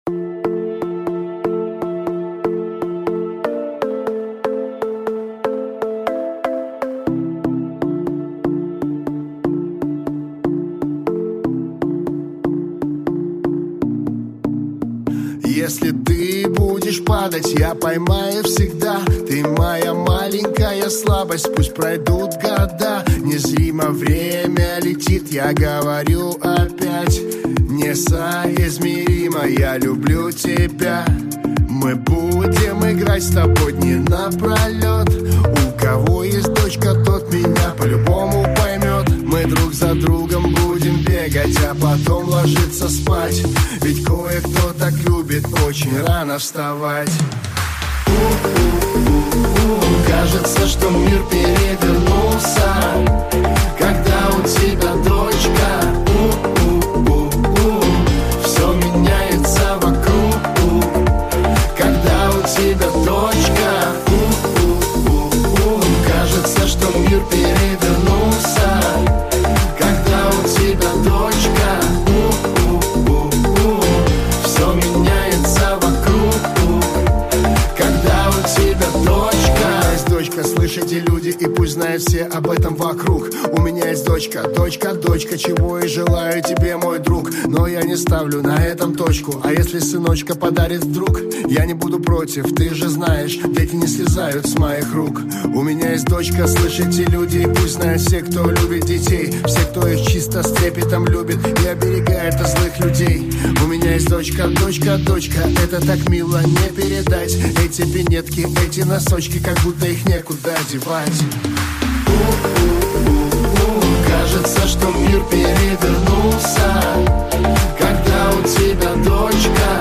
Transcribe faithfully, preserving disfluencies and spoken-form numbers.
Если ты будешь падать, я поймаю всегда. Ты моя маленькая слабость, пусть пройдут года. Незримо время летит, я говорю опять. Несоизмеримо, я люблю тебя. Мы будем играть с тобой дни напролет. У кого есть дочка, тот меня по-любому поймет. Мы друг за другом будем бегать, а потом ложиться спать. Ведь кое-кто так любит очень рано вставать. У-у-у-у. Кажется, что мир перевернулся, когда у тебя дочка. У-у-у-у. Все меняется вокруг, когда у тебя дочка. У-у-у-у. Кажется, что мир перевернулся, когда у тебя дочка. У-у-у-у. Все меняется вокруг, когда у тебя дочка. Есть дочка, слышите, люди, и пусть знают все об этом вокруг. У меня есть дочка, дочка, дочка, чего и желаю тебе, мой друг. Но я не ставлю на этом точку. А если сыночка подарит вдруг, я не буду против, ты же знаешь, дети не слезают с моих рук. У меня есть дочка, слышите, люди, и пусть знают все, кто любит детей. Все, кто их чисто с трепетом любит и оберегает от злых людей. У меня есть дочка, дочка, дочка, это так мило не передать. Эти пинетки, эти носочки, как будто их некуда девать. У-у-у-у. Кажется, что мир перевернулся, когда у тебя дочка.